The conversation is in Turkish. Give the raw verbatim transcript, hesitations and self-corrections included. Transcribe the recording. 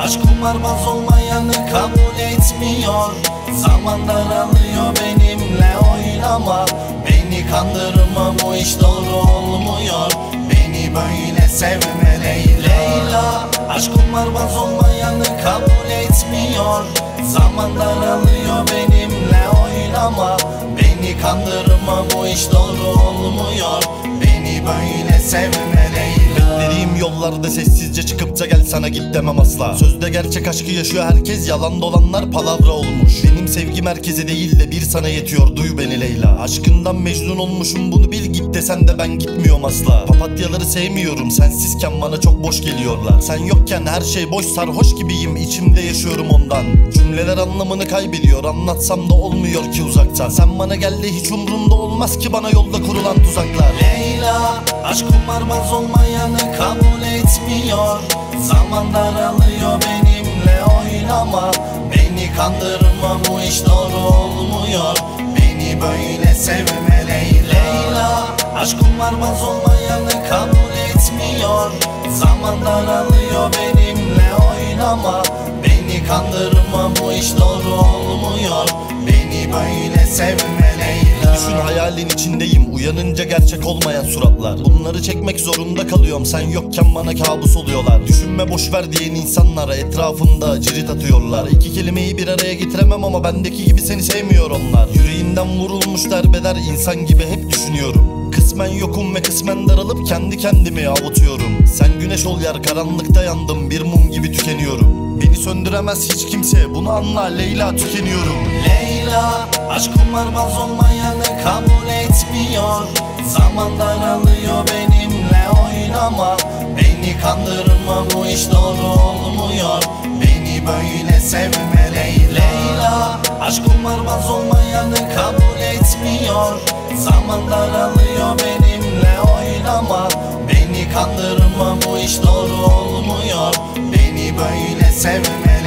Aşk kumarbaz olmayanı kabul etmiyor. Zaman daralıyor, benimle oynama. Beni kandırma, bu iş doğru olmuyor. Beni böyle sevme Leyla. Aşk kumarbaz olmayanı kabul etmiyor. Zaman daralıyor, benimle oynama. Beni kandırma, bu iş doğru olmuyor. Beni böyle sevme Leyla. Beklediğim yollarda sessizce çıkıp da gel sana git demem asla. Sözde gerçek aşkı yaşıyor herkes, yalan dolanlar palavra olmuş. Benim sevgim herkese değil de bir sana yetiyor, duy beni Leyla. Aşkından mecnun olmuşum, bunu bil, git desen de ben gitmiyorum asla. Papatyaları sevmiyorum, sensizken bana çok boş geliyorlar. Sen yokken her şey boş, sarhoş gibiyim, içimde yaşıyorum ondan. Cümleler anlamını kaybediyor, anlatsam da olmuyor ki uzakta. Sen bana gel de hiç umrumda olmaz ki bana yolda kurulan tuzaklar. Leyla, aşk kumarbaz olmayanı kabul etmiyor. Zaman daralıyor, benimle oynama. Beni kandırma, bu iş doğru olmuyor. Beni böyle sevme Leyla. Aşk kumarbaz olmayanı kabul etmiyor. Zaman daralıyor, benimle oynama. Beni kandırma, bu iş doğru olmuyor. Beni böyle sevme Leyla. Düşün hayalin içindeyim, uyanınca gerçek olmayan suratlar. Bunları çekmek zorunda kalıyorum, sen yokken bana kabus oluyorlar. Düşünme boşver diyen insanlara etrafımda cirit atıyorlar. İki kelimeyi bir araya getiremem ama bendeki gibi seni sevmiyor onlar. Yüreğinden vurulmuş darbeler, insan gibi hep düşünüyorum. Kısmen yokum ve kısmen daralıp kendi kendimi avutuyorum. Sen güneş ol yer, karanlıkta yandım, bir mum gibi tükeniyorum. Beni söndüremez hiç kimse, bunu anla Leyla, tükeniyorum. Leyla, aşk kumarbaz olmayanı kabul etmiyor. Zaman daralıyor, benimle oynama. Beni kandırma, bu iş doğru olmuyor. Beni böyle sevme Leyla. Aşk kumarbaz olmayanı kabul etmiyor. Zaman daralıyor, benimle oynama. Beni kandırma, bu iş doğru olmuyor. Beni böyle sevme